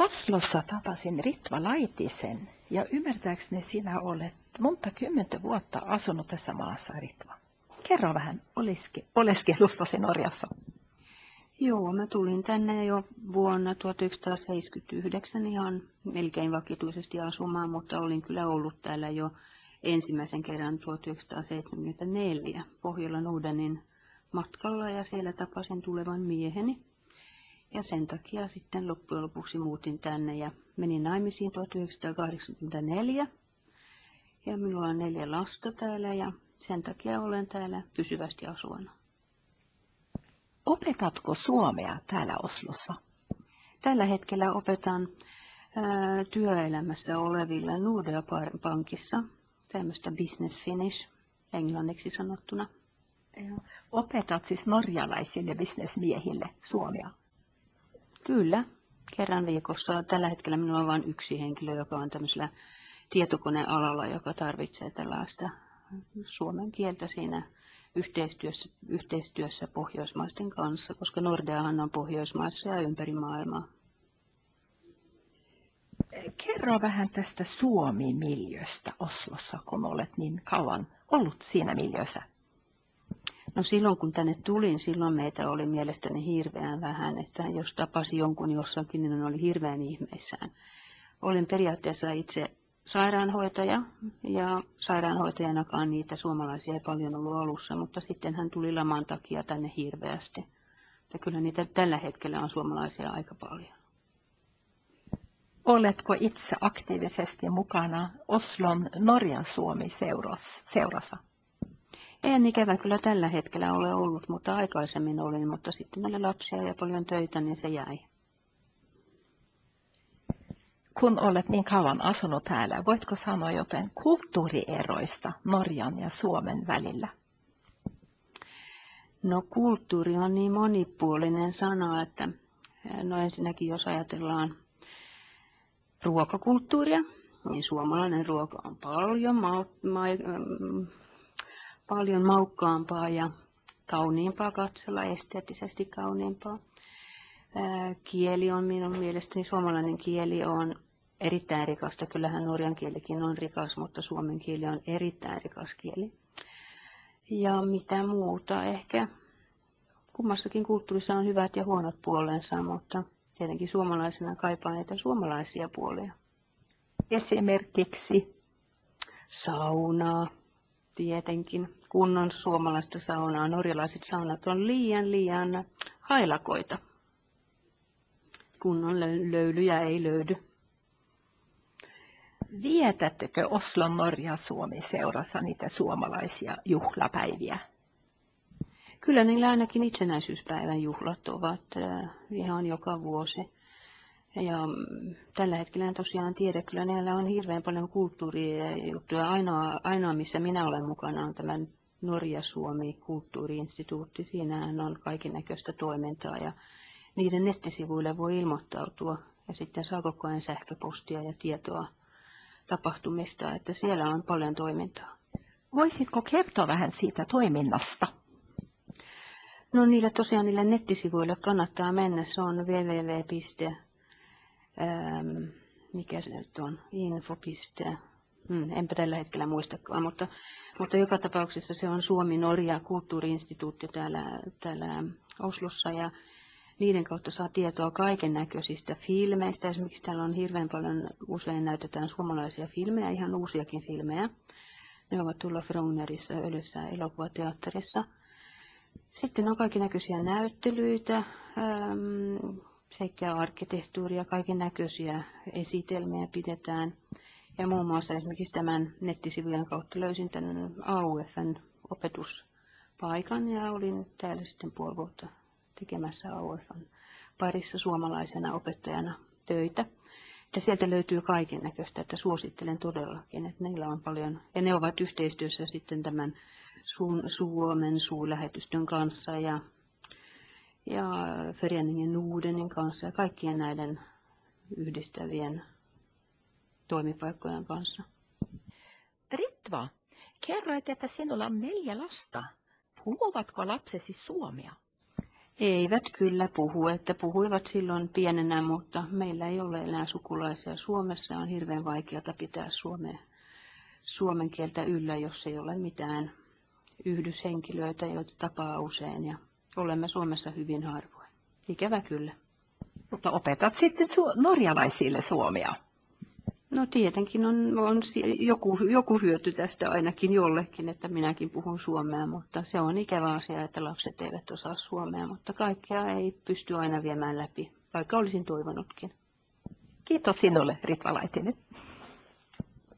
Oslossa tapasin Ritva Laitisen ja ymmärtääkseni sinä olet monta kymmentä vuotta asunut tässä maassa, Ritva. Kerro vähän oleskelustasi Norjassa. Joo, mä tulin tänne jo vuonna 1979 ihan melkein vakituisesti asumaan, mutta olin kyllä ollut täällä jo ensimmäisen kerran 1974 Pohjola-Nordenin matkalla ja siellä tapasin tulevan mieheni. Ja sen takia sitten loppujen lopuksi muutin tänne ja menin naimisiin 1984. Ja minulla on 4 lasta täällä ja sen takia olen täällä pysyvästi asuvana. Opetatko suomea täällä Oslossa? Tällä hetkellä opetan työelämässä olevilla Nordea Pankissa tämmöistä business Finnish englanniksi sanottuna. Opetat siis norjalaisille bisnesmiehille suomea? Kyllä, kerran viikossa. Tällä hetkellä minulla on vain yksi henkilö, joka on tämmöisellä tietokonealalla, joka tarvitsee tällaista suomen kieltä siinä yhteistyössä Pohjoismaisten kanssa, koska Nordeahan on Pohjoismaissa ja ympäri maailmaa. Kerro vähän tästä Suomi-miljöstä Oslossa, kun olet niin kauan ollut siinä miljössä. No silloin kun tänne tulin, silloin meitä oli mielestäni hirveän vähän, että jos tapasi jonkun jossakin, niin oli hirveän ihmeissään. Olin periaatteessa itse sairaanhoitaja ja sairaanhoitajanakaan niitä suomalaisia ei paljon ollut alussa, mutta sitten hän tuli laman takia tänne hirveästi. Että kyllä niitä tällä hetkellä on suomalaisia aika paljon. Oletko itse aktiivisesti mukana Oslon Norjan Suomi-seurassa? En ikävä kyllä tällä hetkellä ole ollut, mutta aikaisemmin olin, mutta sitten oli lapsia ja paljon töitä, niin se jäi. Kun olet niin kauan asunut täällä, voitko sanoa jotain kulttuurieroista Norjan ja Suomen välillä? No kulttuuri on niin monipuolinen sana, että no ensinnäkin jos ajatellaan ruokakulttuuria, niin suomalainen ruoka on paljon maukkaampaa ja kauniimpaa katsella, esteettisesti kauniimpaa. Kieli on minun mielestäni, suomalainen kieli on erittäin rikasta. Kyllähän norjan kielikin on rikas, mutta suomen kieli on erittäin rikas kieli. Ja mitä muuta, ehkä kummassakin kulttuurissa on hyvät ja huonot puolensa, mutta tietenkin suomalaisena kaipaa niitä suomalaisia puolia. Esimerkiksi saunaa, tietenkin kunnon suomalaista saunaa. Norjalaiset saunat on liian hailakoita. Kunnon löylyjä ei löydy. Vietättekö Oslon Norja Suomi-seurassa niitä suomalaisia juhlapäiviä? Kyllä niillä ainakin itsenäisyyspäivän juhlat ovat ihan joka vuosi. Ja tällä hetkellä en tosiaan tiedä, kyllä niillä on hirveän paljon kulttuurijuttuja. Ainoa missä minä olen mukana on tämä Norja-Suomi kulttuuriinstituutti. Siinähän on kaikennäköistä toimintaa ja niiden nettisivuille voi ilmoittautua ja sitten saa koko ajan sähköpostia ja tietoa tapahtumista, että siellä on paljon toimintaa. Voisitko kertoa vähän siitä toiminnasta? No niille nettisivuille kannattaa mennä. Se on mikä se nyt on, info. Enpä tällä hetkellä muistakaan, mutta joka tapauksessa se on Suomi-Norja kulttuuriinstituutti täällä Oslossa ja niiden kautta saa tietoa kaiken näköisistä filmeistä. Esimerkiksi täällä on hirveän paljon, usein näytetään suomalaisia filmejä, ihan uusiakin filmejä. Ne ovat tuolla Frognerissa, Ödössä elokuvateatterissa. Sitten on kaiken näköisiä näyttelyitä sekä arkkitehtuuria, kaiken näköisiä esitelmiä pidetään. Ja muun muassa esimerkiksi tämän nettisivujen kautta löysin tämän AUF:n opetuspaikan ja olin täällä sitten puoli vuotta tekemässä AUF:n parissa suomalaisena opettajana töitä. Ja sieltä löytyy kaiken näköistä, että suosittelen todellakin, että niillä on paljon. Ja ne ovat yhteistyössä sitten tämän Suomen suurlähetystön kanssa ja Föreningen Nordenin kanssa ja kaikkien näiden yhdistävien toimipaikkojen kanssa. Ritva, kerroit, että sinulla on 4 lasta. Puhuvatko lapsesi suomea? Eivät kyllä puhu, että puhuivat silloin pienenä, mutta meillä ei ole enää sukulaisia Suomessa. On hirveän vaikeata pitää suomen kieltä yllä, jos ei ole mitään yhdyshenkilöitä, joita tapaa usein. Ja olemme Suomessa hyvin harvoin. Ikävä kyllä. Mutta opetat sitten norjalaisille suomea. No tietenkin on joku hyöty tästä ainakin jollekin, että minäkin puhun suomea, mutta se on ikävä asia, että lapset eivät osaa suomea, mutta kaikkea ei pysty aina viemään läpi, vaikka olisin toivonutkin. Kiitos sinulle, Ritva Laitinen.